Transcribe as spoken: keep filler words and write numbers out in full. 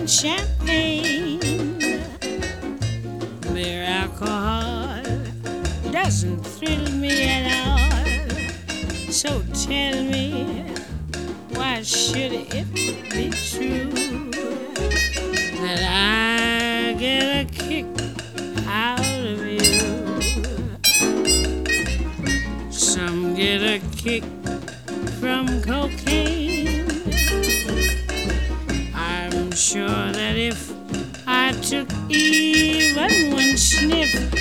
and champagne. Mere alcohol doesn't thrill me at all. So tell me, why should it be true that I get a kick out of you? Some get a kick from cocaine. I'm sure that if I took even one sniff